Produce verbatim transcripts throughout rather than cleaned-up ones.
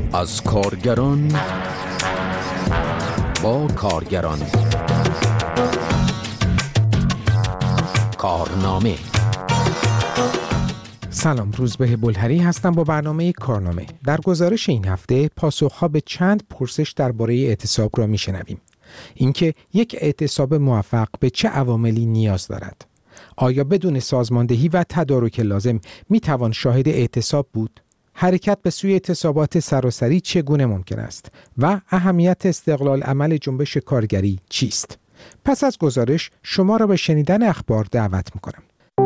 از کارگران با کارگران. کارنامه. سلام، روزبه بلهری هستم با برنامه کارنامه. در گزارش این هفته پاسخها به چند پرسش درباره اعتصاب را میشنویم. اینکه یک اعتصاب موفق به چه عواملی نیاز دارد؟ آیا بدون سازماندهی و تدارک لازم میتوان شاهد اعتصاب بود؟ حرکت به سوی اعتصابات سراسری چگونه ممکن است؟ و اهمیت استقلال عمل جنبش کارگری چیست؟ پس از گزارش شما را به شنیدن اخبار دعوت میکنم.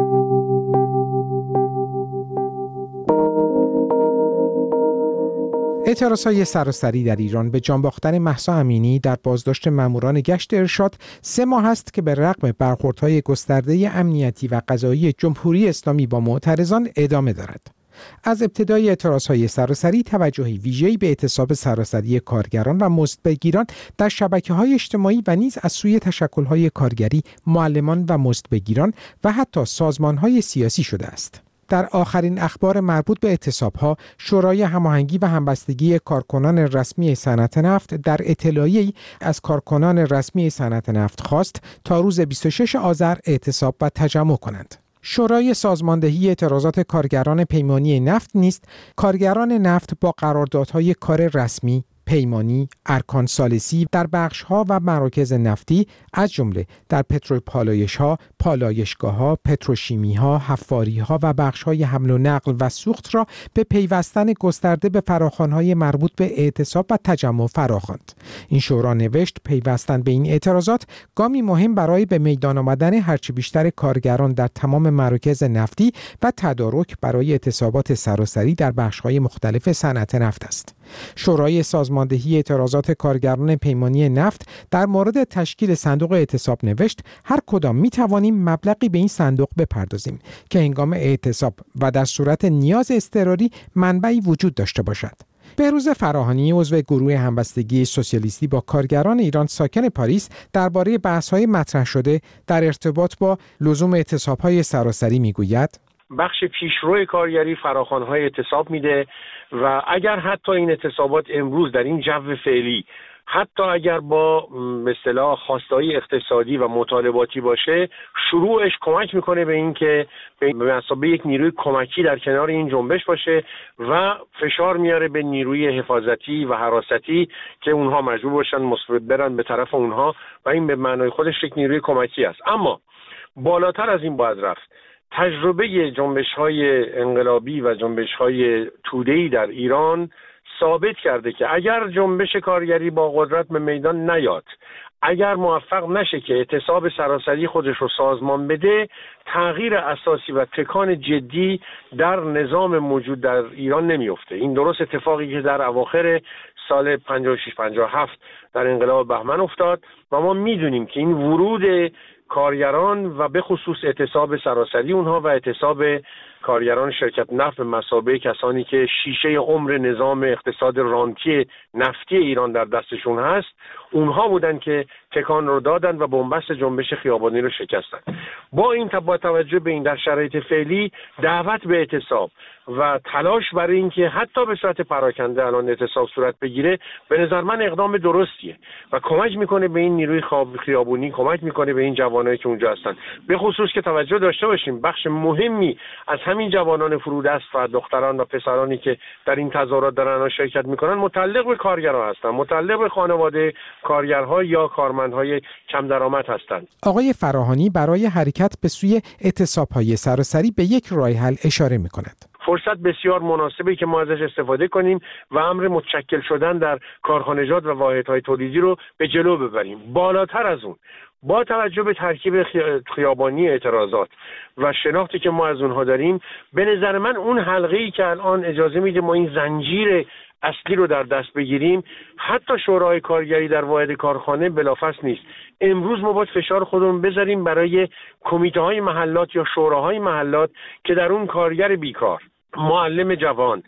اعتراضهای سراسری در ایران به جان باختن مهسا امینی در بازداشت ماموران گشت ارشاد سه ماه است که به رغم برخوردهای گسترده امنیتی و قضایی جمهوری اسلامی با معترضان ادامه دارد. از ابتدای اعتراضهای سراسری توجهی ویژه‌ای به اعتصاب سراسری کارگران و مزدبگیران در شبکه‌های اجتماعی و نیز از سوی تشکل‌های کارگری، معلمان و مزدبگیران و حتی سازمان‌های سیاسی شده است. در آخرین اخبار مربوط به اعتصاب‌ها، شورای هماهنگی و همبستگی کارکنان رسمی صنعت نفت در اطلاعیه‌ای از کارکنان رسمی صنعت نفت خواست تا روز بیست و ششم آذر اعتصاب و تجمع کنند. شورای سازماندهی اعتراضات کارگران پیمانی نفت نیز کارگران نفت با قراردادهای کار رسمی، پیمانی، ارکان ثالثی در بخش‌ها و مراکز نفتی از جمله در پتروپالایش‌ها، پالایشگاه‌ها، پتروشیمی‌ها، حفاری‌ها و بخش‌های حمل و نقل و سوخت را به پیوستن گسترده به فراخوان‌های مربوط به اعتصاب و تجمع فراخواند. این شورا نوشت پیوستن به این اعتراضات گامی مهم برای به میدان آمدن هرچه بیشتر کارگران در تمام مراکز نفتی و تدارک برای اعتصابات سراسری در بخش‌های مختلف صنعت نفت است. شورای سازماندهی اعتراضات کارگران پیمانی نفت در مورد تشکیل صندوق اعتصاب نوشت هر کدام می توانیم مبلغی به این صندوق بپردازیم که هنگام اعتصاب و در صورت نیاز اضطراری منبعی وجود داشته باشد. بهروز فراهانی عضو گروه همبستگی سوسیالیستی با کارگران ایران ساکن پاریس درباره بحث‌های مطرح شده در ارتباط با لزوم اعتصاب‌های سراسری می‌گوید: بخش پیشرو کارگری فراخوان‌های اعتصاب میده و اگر حتی این اعتصابات امروز در این جو فعلی حتی اگر با به اصطلاح خواسته‌های اقتصادی و مطالباتی باشه، شروعش کمک میکنه به این که به مثابه یک نیروی کمکی در کنار این جنبش باشه و فشار میاره به نیروی حفاظتی و حراستی که اونها مجبور باشن مثبت برن به طرف اونها و این به معنای خودش یک نیروی کمکی است. اما بالاتر از این باید رفت. تجربه جنبش‌های انقلابی و جنبش‌های توده‌ای در ایران ثابت کرده که اگر جنبش کارگری با قدرت به میدان نیاد، اگر موفق نشه که اعتصاب سراسری خودش رو سازمان بده، تغییر اساسی و تکان جدی در نظام موجود در ایران نمیفته. این درست اتفاقی که در اواخر سال پنجاه و شش پنجاه و هفت در انقلاب بهمن افتاد و ما میدونیم که این ورود کارگران و به خصوص اعتصاب سراسری اونها و اعتصاب کارگران شرکت نفت به مثابه کسانی که شیشه عمر نظام اقتصاد رانتی نفتی ایران در دستشون هست، اونها بودن که تکان رو دادن و بنبست جنبش خیابانی رو شکستن. با این با توجه به این در شرایط فعلی دعوت به اعتصاب و تلاش برای اینکه حتی به صورت پراکنده الان اعتصاب صورت بگیره به نظر من اقدام درستیه و کمک میکنه به این نیروی خیابونی، کمک میکنه به این جوانایی که اونجا هستن. به خصوص که توجه داشته باشیم بخش مهمی از همین جوانان فرودست و دختران و پسرانی که در این تظاهرات دارن شرکت میکنن متعلق به کارگران هستن، متعلق به خانواده کارگرها یا کارمندهای کم درآمد هستند. آقای فراهانی برای حرکت به سوی اعتصاب‌های سراسری به یک راه حل اشاره میکند. فرصت بسیار مناسبی که ما ازش استفاده کنیم و امر متشکل شدن در کارخانجات و واحدهای تولیدی رو به جلو ببریم. بالاتر از اون با توجه به ترکیب خیابانی اعتراضات و شناختی که ما از اونها داریم، به نظر من اون حلقه‌ای که الان اجازه میده ما این زنجیر اصلی رو در دست بگیریم، حتی شورای کارگری در واحد کارخانه بلافاصله نیست. امروز ما باید فشار خودمون بذاریم برای کمیته های محلات یا شوراهای محلات که در اون کارگر بیکار، معلم جوان،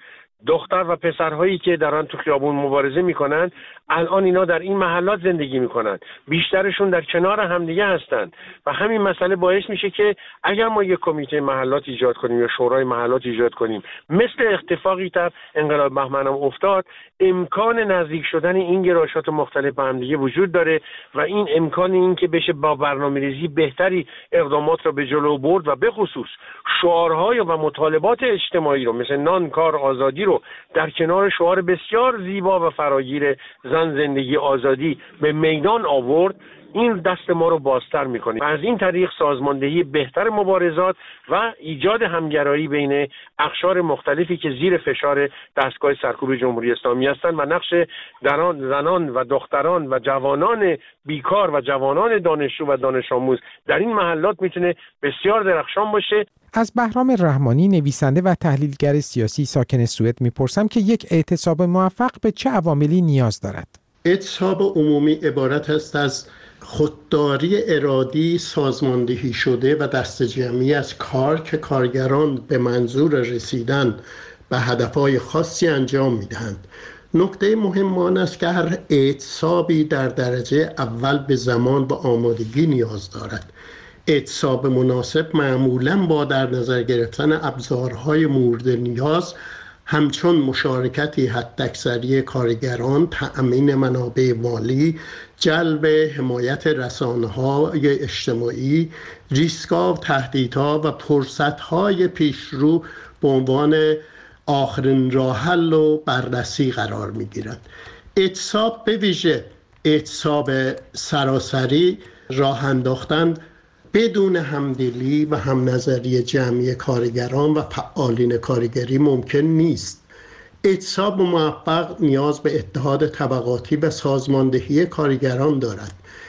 دختر و پسرهایی که دارن تو خیابون مبارزه میکنن الان اینا در این محلات زندگی میکنن، بیشترشون در کنار همدیگه هستن و همین مسئله باعث میشه که اگر ما یک کمیته محلات ایجاد کنیم یا شورای محلات ایجاد کنیم مثل اتفاقی در انقلاب بهمن هم افتاد، امکان نزدیک شدن این گرایشات مختلف به همدیگه وجود داره و این امکان این که بشه با برنامه‌ریزی بهتری اقدامات را به جلو برد و به خصوص شعارهای و مطالبات اجتماعی رو مثل نان، کار، آزادی رو در کنار شعار بسیار زیبا و فراگیر زن، زندگی، آزادی به میدان آورد، این دست ما رو بازتر میکنه و از این طریق سازماندهی بهتر مبارزات و ایجاد همگرایی بین اقشار مختلفی که زیر فشار دستگاه سرکوب جمهوری اسلامی هستند و نقش دران، زنان و دختران و جوانان بیکار و جوانان دانشجو و دانش آموز در این محلات میتونه بسیار درخشان باشه. از بهرام رحمانی، نویسنده و تحلیلگر سیاسی ساکن سوئد میپرسم که یک اعتصاب موفق به چه عواملی نیاز دارد؟ اعتصاب عمومی عبارت است از خودداری ارادی سازماندهی شده و دست جمعی از کار که کارگران به منظور رسیدن به هدفهای خاصی انجام میدهند. نکته مهم آن است که هر اعتصابی در درجه اول به زمان و آمادگی نیاز دارد. اعتصاب مناسب معمولاً با در نظر گرفتن ابزارهای مورد نیاز همچون مشارکتی حداکثری کارگران، تأمین منابع مالی، جلب حمایت رسانه‌های اجتماعی، ریسک‌ها و تهدیدها و فرصت‌های پیشرو به عنوان آخرین راه حل و بررسی قرار می‌گیرند. اعتصاب به ویژه اعتصاب سراسری راه انداختن بدون همدلی و همنظری جمعی کارگران و فعالین کارگری ممکن نیست. اعتصاب موفق نیاز به اتحاد طبقاتی و سازماندهی کارگران دارد.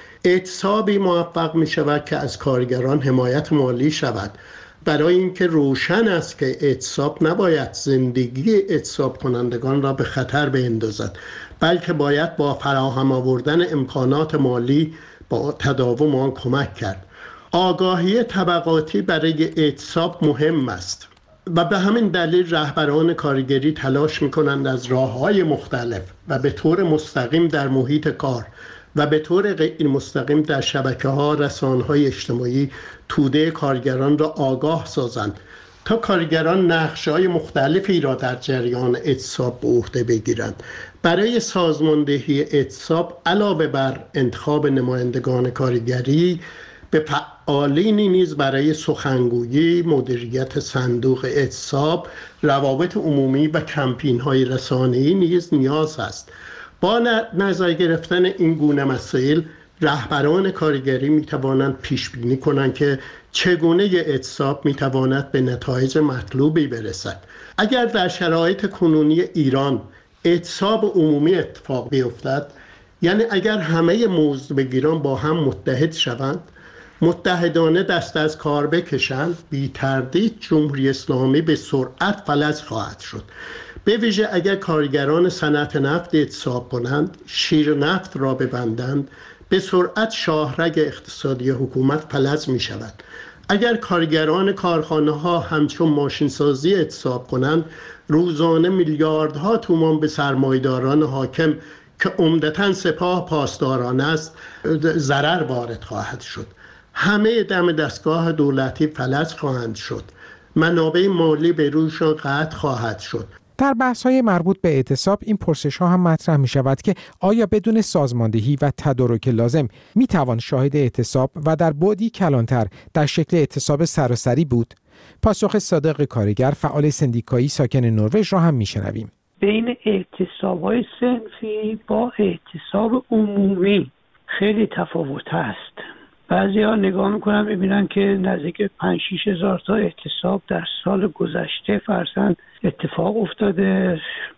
اعتصابی موفق می شود که از کارگران حمایت مالی شود، برای اینکه روشن است که اعتصاب نباید زندگی اعتصاب کنندگان را به خطر بیندازد، بلکه باید با فراهم آوردن امکانات مالی با تداوم آن کمک کرد. آگاهی طبقاتی برای اعتصاب مهم است و به همین دلیل رهبران کارگری تلاش می‌کنند از راه‌های مختلف و به طور مستقیم در محیط کار و به طور غیر مستقیم در شبکه‌ها رسانه‌های اجتماعی توده کارگران را آگاه سازند تا کارگران نقش‌های مختلفی را در جریان اعتصاب به عهده بگیرند. برای سازماندهی اعتصاب علاوه بر انتخاب نمایندگان کارگری، به فعالینی نیز برای سخنگویی، مدیریت صندوق اعتصاب، روابط عمومی و کمپین‌های رسانه‌ای نیز نیاز است. با نظر گرفتن این گونه مسائل، رهبران کارگری می‌توانند پیش‌بینی کنند که چگونه اعتصاب می‌تواند به نتایج مطلوبی برسد. اگر در شرایط کنونی ایران اعتصاب عمومی اتفاق بیفتد، یعنی اگر همه موضوع‌بگیران با هم متحد شوند، متحدانه دست از کار بکشند، بی تردید جمهوری اسلامی به سرعت فلج خواهد شد. به ویژه اگر کارگران صنعت نفت اعتصاب کنند، شیر نفت را ببندند، به سرعت شاهرگ اقتصادی حکومت فلج می شود. اگر کارگران کارخانه ها همچون ماشین سازی اعتصاب کنند، روزانه میلیاردها تومان به سرمایه‌داران حاکم که عمدتاً سپاه پاسداران است ضرر وارد خواهد شد. همه دم دستگاه دولتی فلج خواهند شد. منابع مالی به رویشان قطع خواهد شد. در بحث‌های مربوط به اعتصاب این پرسش‌ها هم مطرح می‌شود که آیا بدون سازماندهی و تدارک لازم می‌توان شاهد اعتصاب و در بعدی کلانتر در شکل اعتصاب سراسری بود؟ پاسخ صادق کارگر، فعال سندیکایی ساکن نروژ را هم می‌شنویم. بین اعتصاب‌های صنفی با اعتصاب عمومی خیلی تفاوت هست. بعضی‌ها نگاه می‌کنن می‌بینن که نزدیک پنج شش هزار تا اعتصاب در سال گذشته فرضاً اتفاق افتاده.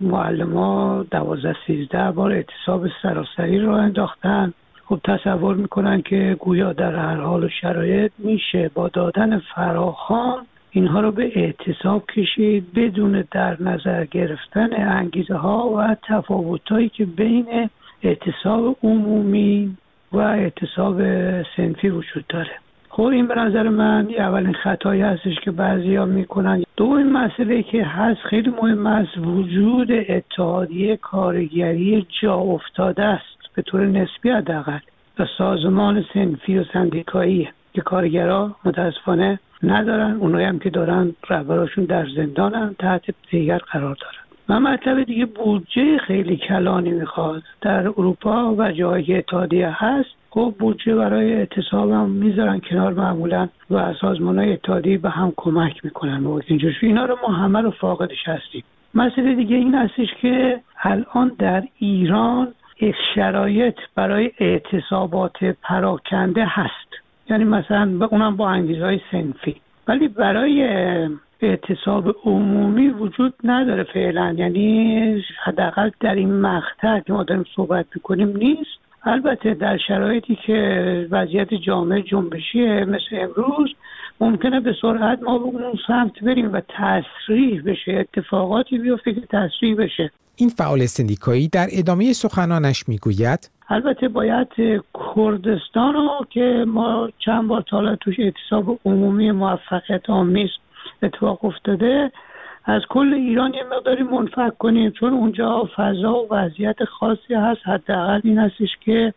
معلم‌ها دوازده سیزده بار اعتصاب سراسری راه انداختن. خب تصور می‌کنن که گویا در هر حال و شرایط میشه با دادن فراخوان اینها رو به اعتصاب کشید بدون در نظر گرفتن انگیزه‌ها و تفاوت‌هایی که بین اعتصاب عمومی و اعتصاب صنفی وجود داره. خب این به نظر من یه اولین خطایی هستش که بعضیا میکنن. دومین مسئله که هست خیلی مهم است، وجود اتحادیه کارگری جا افتاده است به طور نسبی حداقل و سازمان صنفی و سندیکایی که کارگرها متاسفانه ندارن، اونایی هم که دارن رهبراشون در زندانن، تحت دیگر قرار دارن. و مطلب دیگه بودجه خیلی کلانی میخواد. در اروپا و جایی که اتحادیه هست خب بودجه برای اعتصاب هم میذارن کنار معمولا و سازمان‌های اتحادیه به هم کمک میکنن و اینجور. اینا رو ما همه رو فاقدش هستیم. مسئله دیگه این هستش که الان در ایران شرایط برای اعتصابات پراکنده هست، یعنی مثلا اونم با انگیزهای صنفی، ولی برای اعتصاب عمومی وجود نداره فعلا، یعنی حداقل در این مقطع که ما داریم صحبت میکنیم نیست. البته در شرایطی که وضعیت جامعه جنبشیه مثل امروز ممکنه به سرعت ما به اون سمت بریم و تسریع بشه، اتفاقاتی بیفته که تسریع بشه. این فعال سندیکایی در ادامه سخنانش میگوید البته باید کردستان رو که ما چند بار تا حالا توش اعتصاب عمومی موفقیت آمیز اتفاق افتاده از کل ایران یه مقداری منفک کنیم، چون اونجا فضا و وضعیت خاصی هست. حداقل این هستش که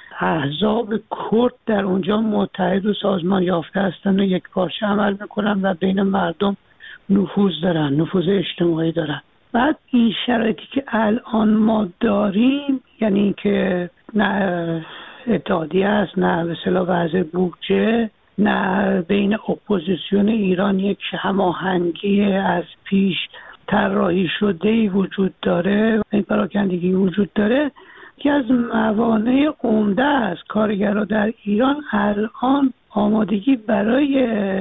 احزاب کرد در اونجا متحد و سازمان یافته هستن و یک پارچه عمل میکنن و بین مردم نفوذ دارن، نفوذ اجتماعی دارن. بعد این شرایطی که الان ما داریم، یعنی که نه اتحادیه است، نه به اصطلاح وضع بودجه، نه بین اپوزیسیون ایران یک هماهنگی از پیش طراحی شده‌ای وجود داره، این پراکندگی وجود داره که از موانع عمده است. کارگرها در ایران الان آمادگی برای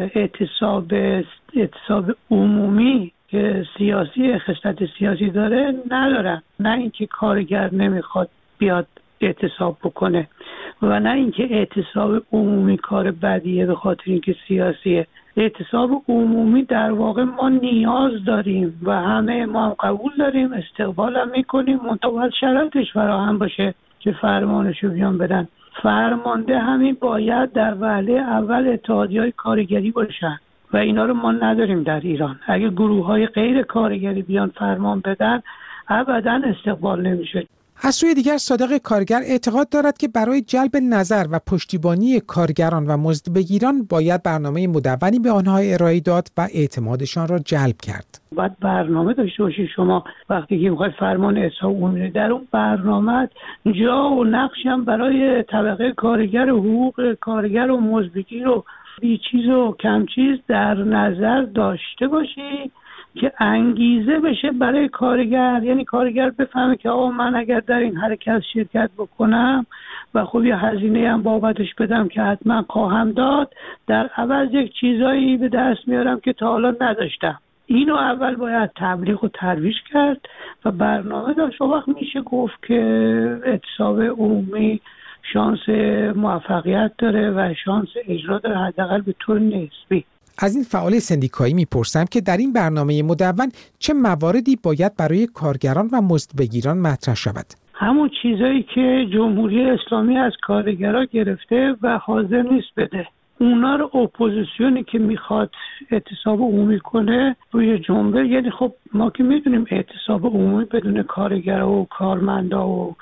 اعتصاب اعتصاب عمومی که سیاسی خصلت سیاسی داره ندارن. نه اینکه کارگر نمیخواد بیاد اعتصاب بکنه و نه اینکه اعتصاب عمومی کار بدیه به خاطر اینکه سیاسیه. اعتصاب عمومی در واقع ما نیاز داریم و همه ما هم قبول داریم، استقبال هم میکنیم، منتها شرایطش فراهم باشه که فرمانشو بیان بدن. فرمانده همین باید در وهله اول اتحادیه‌های کارگری باشن و اینا رو ما نداریم در ایران. اگه گروه‌های غیر کارگری بیان فرمان بدن ابداً استقبال نمیشه. از سوی دیگر صادق کارگر اعتقاد دارد که برای جلب نظر و پشتیبانی کارگران و مزدبگیران باید برنامه مدونی به آنها ارائه داد و اعتمادشان را جلب کرد. باید برنامه داشته باشید شما وقتی که میخواید فرمان اعتصاب عمومی، در اون برنامه جا و نقشی هم برای طبقه کارگر و حقوق کارگر و مزدبگیر و بی چیز و کم چیز در نظر داشته باشید که انگیزه بشه برای کارگر. یعنی کارگر بفهمه که آقا من اگر در این حرکت شرکت بکنم و خب یه هزینه هم بابتش بدم که حتما خواهم داد، در عوض یک چیزایی به دست میارم که تا حالا نداشتم. اینو اول باید تبلیغ و ترویج کرد و برنامه داشت. وقت میشه گفت که اعتصاب عمومی شانس موفقیت داره و شانس اجرا داره، حداقل به طور نسبی. از این فعال سندیکایی میپرسم که در این برنامه مدون چه مواردی باید برای کارگران و مزدبگیران مطرح شود؟ همون چیزایی که جمهوری اسلامی از کارگرها گرفته و حاضر نیست بده. اونا رو اپوزیسیونی که میخواد اعتصاب عمومی کنه روی جنبه، یعنی خب ما که میدونیم اعتصاب عمومی بدون کارگرها و کارمندا و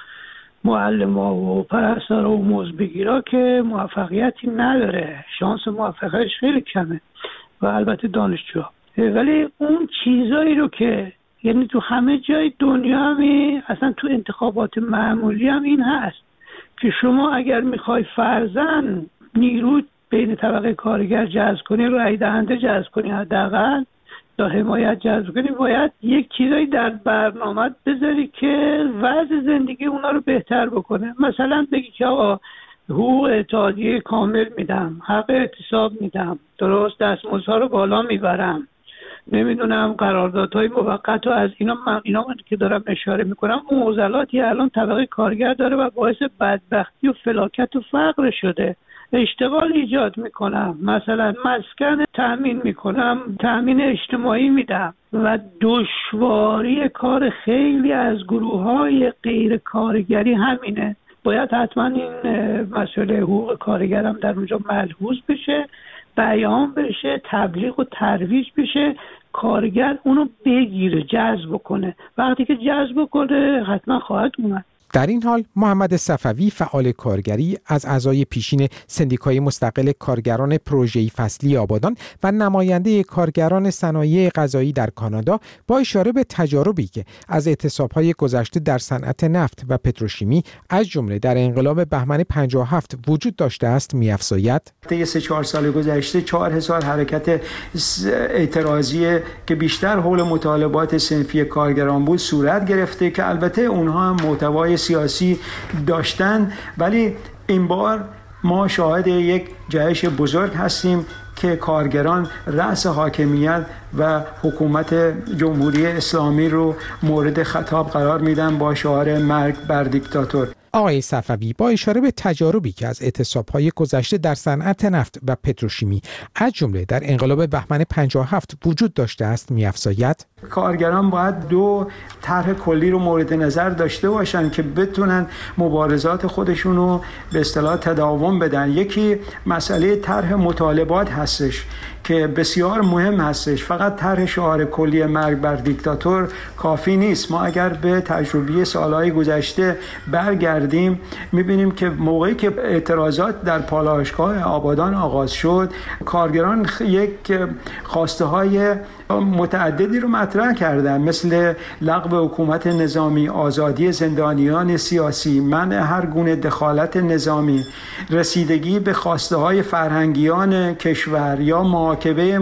معلم‌ها و پرستارا و مزدبگیرا که موفقیتی نداره، شانس موفقیتش خیلی کمه و البته دانشجوها. ولی اون چیزایی رو که یعنی تو همه جای دنیا همی، اصلا تو انتخابات معمولی هم این هست که شما اگر میخوای فرضاً نیرو بین طبقه کارگر جذب کنی، رای دهنده جذب کنی، حداقل تا حمایت جذب کنی، باید یک چیزایی در برنامه بذاری که وضع زندگی اونا رو بهتر بکنه. مثلا بگی که آقا حقوق اتحادیه کامل میدم، حق اعتصاب میدم، درست دستمزدها رو بالا میبرم، نمیدونم قراردادهای موقت و از اینا من اینا من که دارم اشاره میکنم معضلاتی الان طبقه کارگر داره و باعث بدبختی و فلاکت و فقر شده. اشتغال ایجاد میکنم، مثلا مسکن تأمین میکنم، تأمین اجتماعی میدم و دشواری کار خیلی از گروه‌های غیر کارگری همینه باید حتما این مسئله حقوق کارگر هم در اونجا ملحوظ بشه، بیان بشه، تبلیغ و ترویج بشه، کارگر اونو بگیره، جذب کنه. وقتی که جذب کنه حتما خواهد اومد. در این حال محمد صفوی فعال کارگری از اعضای پیشین سندیکای مستقل کارگران پروژه‌ای فصلی آبادان و نماینده کارگران صنایع غذایی در کانادا با اشاره به تجاربی که از اعتصاب‌های گذشته در صنعت نفت و پتروشیمی از جمله در انقلاب بهمن پنجاه و هفت وجود داشته است می‌افزاید: طی سه چهار سال گذشته چهار هزار حرکت اعتراضی که بیشتر حول مطالبات صنفی کارگران بود صورت گرفته که البته اونها هم محتوای سیاسی داشتن، ولی این بار ما شاهد یک جهش بزرگ هستیم که کارگران رأس حاکمیت و حکومت جمهوری اسلامی رو مورد خطاب قرار میدن با شعار مرگ بر دیکتاتور. آقای صفوی با اشاره به تجاربی که از اعتصاب‌های گذشته در صنعت نفت و پتروشیمی از جمله در انقلاب بهمن پنجاه و هفت وجود داشته است می‌افزاید: کارگران باید دو طرح کلی رو مورد نظر داشته باشن که بتونن مبارزات خودشون رو به اصطلاح تداوم بدن. یکی مسئله طرح مطالبات هستش که بسیار مهم هستش. فقط طرح شعار کلی مرگ بر دیکتاتور کافی نیست. ما اگر به تجربه سالهای گذشته برگردیم میبینیم که موقعی که اعتراضات در پالایشگاه آبادان آغاز شد، کارگران یک خواسته های متعددی رو مطرح کردن، مثل لغو حکومت نظامی، آزادی زندانیان سیاسی، منع هر گونه دخالت نظامی، رسیدگی به خواسته های فرهنگیان کشور یا محاکمه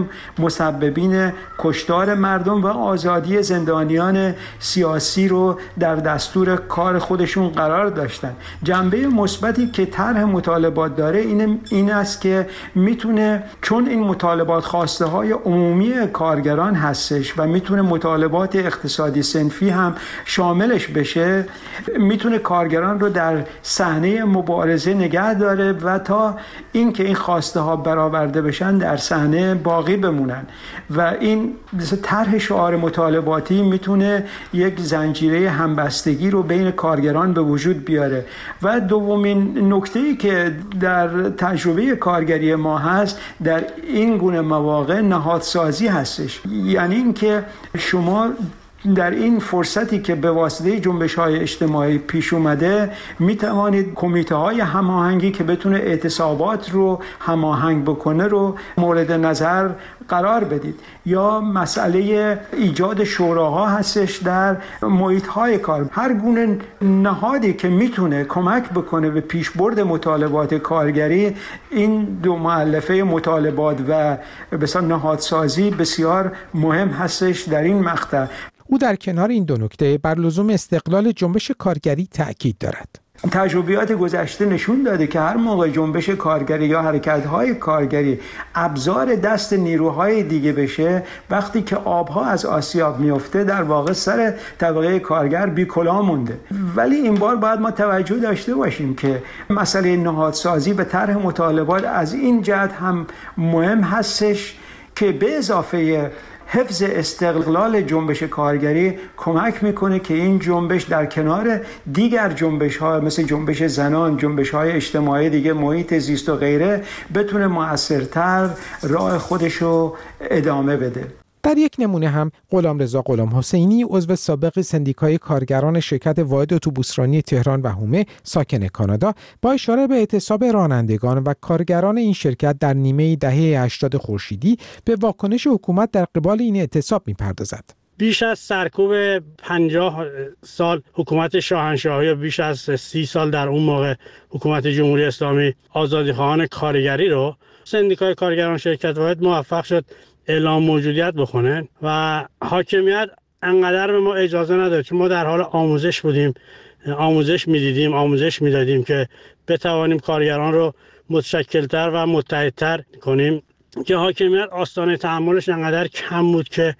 مسببین کشتار مردم و آزادی زندانیان سیاسی رو در دستور کار خودشون قرار داشتن. جنبه مثبتی که طرح مطالبات داره این این است که میتونه، چون این مطالبات خواسته های عمومی کارگران هستش و میتونه مطالبات اقتصادی صنفی هم شاملش بشه، میتونه کارگران رو در صحنه مبارزه نگه داره و تا اینکه این خواسته ها برآورده بشن در صحنه باقی بمونن. و این طرح شعار مطالباتی میتونه یک زنجیره همبستگی رو بین کارگران به وجود بیاره. و دومین نکته‌ای که در تجربه کارگری ما هست در این گونه مواقع نهادسازی هستش. یعنی اینکه شما در این فرصتی که به واسطه جنبش‌های اجتماعی پیش اومده می توانید کمیته‌های هماهنگی که بتونه اعتصابات رو هماهنگ بکنه رو مورد نظر قرار بدید. یا مسئله ایجاد شوراها هستش در محیط‌های کار. هر گونه نهادی که میتونه کمک بکنه به پیشبرد مطالبات کارگری، این دو مؤلفه مطالبات و بسیار نهادسازی بسیار مهم هستش در این مقطع. او در کنار این دو نکته بر لزوم استقلال جنبش کارگری تأکید دارد. تجربیات گذشته نشون داده که هر موقع جنبش کارگری یا حرکت‌های کارگری ابزار دست نیروهای دیگه بشه، وقتی که آبها از آسیاب میفته در واقع سر طبقه کارگر بی‌کلاه مونده. ولی این بار باید ما توجه داشته باشیم که مسئله نهادسازی و طرح مطالبات از این جهت هم مهم هستش که به اضافه حفظ استقلال جنبش کارگری کمک میکنه که این جنبش در کنار دیگر جنبش ها مثل جنبش زنان، جنبش های اجتماعی دیگه، محیط زیست و غیره بتونه مؤثرتر راه خودشو ادامه بده. در یک نمونه هم غلامرضا غلام حسینی عضو سابق سندیکای کارگران شرکت واحد اتوبوسرانی تهران و هومه ساکن کانادا با اشاره به اعتصاب رانندگان و کارگران این شرکت در نیمه دهه هشتاد خورشیدی به واکنش حکومت در قبال این اعتصاب می‌پردازد. بیش از سرکوب پنجاه سال حکومت شاهنشاهی و بیش از سی سال در اون موقع حکومت جمهوری اسلامی آزادیخواهان کارگری رو سندیکای کارگران شرکت واحد موفق شد اعلام موجودیت بکنن و حاکمیت انقدر به ما اجازه نداد، چون ما در حال آموزش بودیم، آموزش میدیدیم، آموزش میدادیم که بتوانیم کارگران رو متشکلتر و متحدتر کنیم، که حاکمیت آستانه تحملش انقدر کم بود که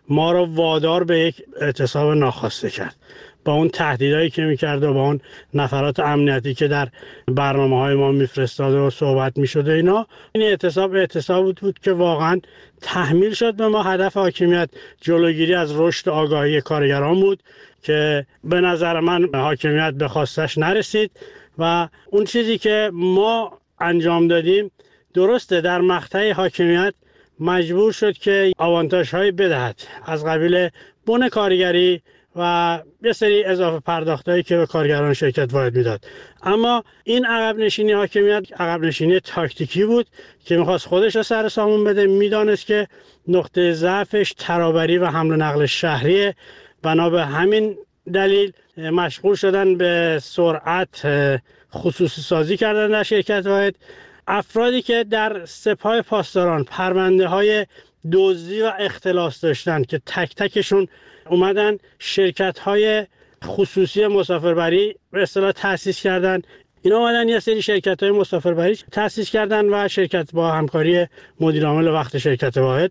ما رو وادار به یک اعتصاب ناخواسته کرد. با اون تهدیدایی که میکرد و با اون نفرات امنیتی که در برنامه‌های ما میفرستاد و صحبت میشد اینا، این اعتصاب اعتصاب بود, بود که واقعا تحمیل شد به ما. هدف حاکمیت جلوگیری از رشد آگاهی کارگران بود که به نظر من حاکمیت به خواستش نرسید و اون چیزی که ما انجام دادیم درسته، در مقطع حاکمیت مجبور شد که آوانتاژهای بدهد از قبیل بن کارگری و یه سری اضافه پرداختایی که به کارگران شرکت واحد میداد. اما این عقب نشینی حاکمیت عقب نشینی تاکتیکی بود که میخواست خودش رو سر سامون بده. میدانست که نقطه ضعفش ترابری و حمل و نقل شهریه، بنا به همین دلیل مشغول شدن به سرعت خصوصی سازی کردن در شرکت واحد. افرادی که در سپاه پاسداران پرونده های دزدی و اختلاس داشتن که تک تکشون اومدن شرکت های خصوصی مسافربری به اصطلاح تأسیس کردن، اینا اومدن یه سری شرکت های مسافربری تأسیس کردن و شرکت با همکاری مدیر عامل وقت شرکت واحد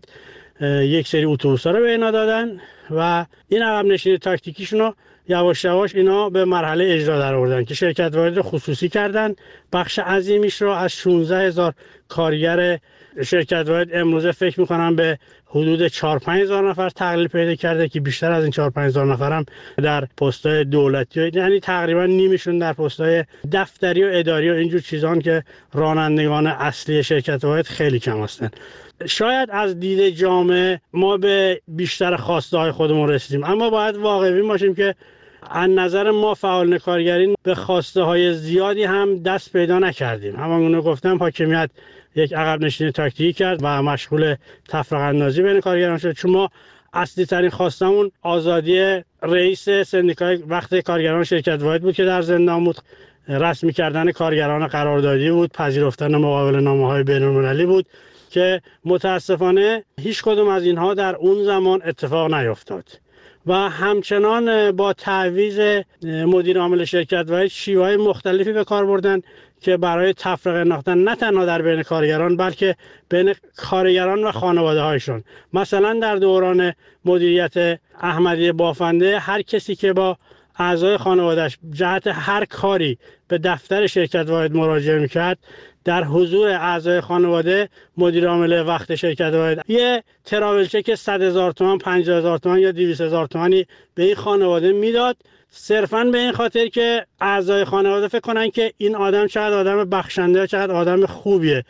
یک سری اتوبوس‌ها رو به اینا دادن و این عقب نشینی تاکتیکیشون رو یواش یواش اینا به مرحله اجرا در آوردن که شرکت واحد رو خصوصی کردن. بخش عظیمیش رو از شانزده هزار کارگر شرکت واحد امروزه فکر میکنم به حدود چهار پنج هزار نفر تقلیل پیدا کرده که بیشتر از این چهار پنج هزار نفر هم در پست‌های دولتی، یعنی تقریبا نیمشون در پست‌های دفتری و اداری و اینجور چیزان که رانندگان اصلی شرکت واحد خیلی کم هستن. شاید از دید جامعه ما به بیشتر خواسته های خودمون رسیدیم، اما باید واقعی باشیم که از نظر ما فعالان کارگرین به خواسته های زیادی هم دست پیدا نکردیم. همونگونه گفتم حاکمیت یک عقب نشینی تاکتیکی کرد و مشغول تفرقه اندازی بین کارگران شد، چون ما اصلی ترین خواستمون آزادی رئیس سندیکای وقت کارگران شرکت واحد بود که در زندان بود، رسمی کردن کارگران قراردادی بود، پذیرفتن مقابله نامه‌های بین‌المللی بود که متاسفانه هیچ کدوم از اینها در اون زمان اتفاق نیفتاد و همچنان با تعویض مدیر عامل شرکت واحد شیوه‌های مختلفی به کار بردن که برای تفرقه انداختن نه تنها در بین کارگران بلکه بین کارگران و خانواده‌هایشون. مثلا در دوران مدیریت احمدی بافنده هر کسی که با اعضای خانواده‌اش جهت هر کاری به دفتر شرکت واحد مراجعه می‌کرد، در حضور اعضای خانواده مدیر عامل وقت شرکت واحد یه تراول چک صد هزار تومان، پنجاه هزار تومان یا دویست هزار تومانی به این خانواده میداد، صرفاً به این خاطر که اعضای خانواده فکر کنن که این آدم چقدر آدم بخشنده، چقدر آدم خوبیه.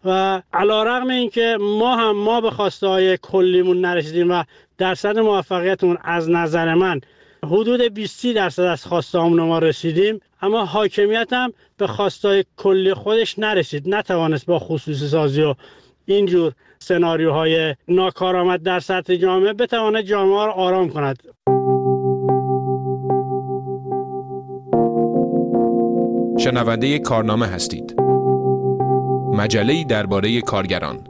و علیرغم اینکه ما هم ما به خواسته های کلیمون نرسیدیم و درصد موفقیتمون از نظر من حدود بیست درصد از خواسته هامون ما رسیدیم، اما حاکمیت هم به خواستای کلی خودش نرسید، نتوانست با خصوصی سازی و اینجور سناریوهای ناکارآمد در سطح جامعه بتواند جامعه را آرام کند. شنونده کارنامه هستید. مجله‌ای درباره کارگران.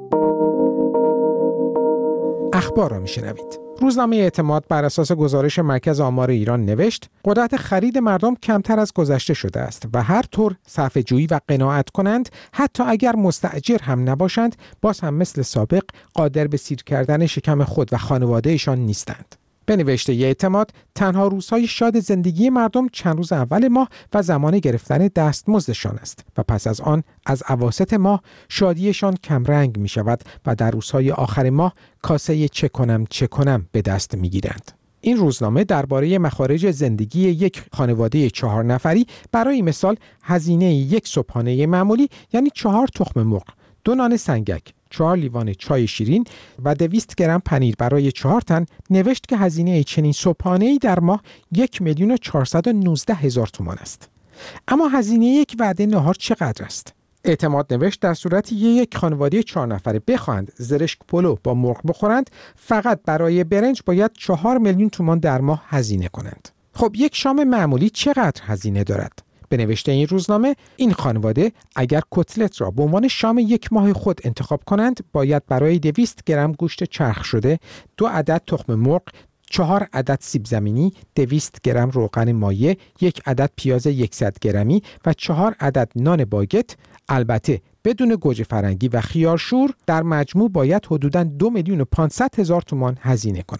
اخبار را میشنوید. روزنامه اعتماد بر اساس گزارش مرکز آمار ایران نوشت قدرت خرید مردم کمتر از گذشته شده است و هر طور صرفه جویی و قناعت کنند، حتی اگر مستأجر هم نباشند، باز هم مثل سابق قادر به سیر کردن شکم خود و خانوادهشان نیستند. به نوشته اعتماد، تنها روزهای شاد زندگی مردم چند روز اول ماه و زمان گرفتن دستمزدشان است و پس از آن از اواسط ماه شادیشان کمرنگ می شود و در روزهای آخر ماه کاسه چه کنم چه کنم به دست می گیرند. این روزنامه درباره مخارج زندگی یک خانواده چهار نفری، برای مثال هزینه یک صبحانه معمولی یعنی چهار تخم مرغ، دو نان سنگک، چهار لیوان چای شیرین و دویست گرم پنیر برای چهار تن، نوشت که هزینه چنین صبحانه‌ای در ماه یک میلیون و چهارصد و نوزده هزار تومان است. اما هزینه یک وعده نهار چقدر است؟ اعتماد نوشت در صورتی یک خانواده چهار نفره بخواهند زرشک پلو با مرغ بخورند، فقط برای برنج باید چهار میلیون تومان در ماه هزینه کنند. خب یک شام معمولی چقدر هزینه دارد؟ به نوشته این روزنامه، این خانواده اگر کتلت را به عنوان شام یک ماه خود انتخاب کنند، باید برای دویست گرم گوشت چرخ شده، دو عدد تخم مرغ، چهار عدد سیب زمینی، دویست گرم روغن مایع، یک عدد پیاز صد گرمی و چهار عدد نان باگت، البته بدون گوجه فرنگی و خیارشور، در مجموع باید حدوداً دو میلیون و پانصد هزار تومان هزینه کنند.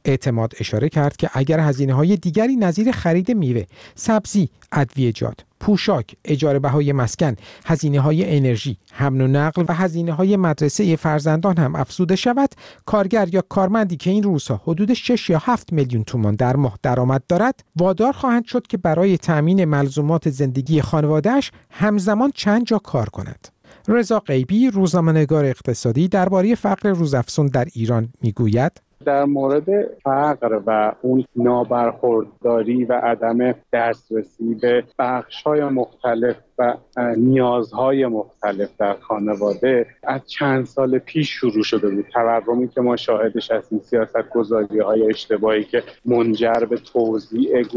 اعتماد اشاره کرد که اگر هزینه‌های دیگری نظیر خرید میوه، سبزی، ادویه‌جات، پوشاک، اجاره بهای مسکن، هزینه‌های انرژی، حمل و نقل و هزینه‌های مدرسه فرزندان هم افزوده شود، کارگر یا کارمندی که این روزها حدود شش یا هفت میلیون تومان در ماه درآمد دارد، وادار خواهند شد که برای تأمین ملزومات زندگی خانواده‌اش همزمان چند جا کار کند. رضا غیبی، روزنامه‌نگار اقتصادی، درباره فقر روزافزون در ایران میگوید: در مورد فقر و اون نابرخورداری و عدم دسترسی به بخش‌های مختلف و نیازهای مختلف در خانواده از چند سال پیش شروع شده بود. تورمی که ما شاهدش هستیم، سیاست‌گذاری‌های اشتباهی که منجر به توزیع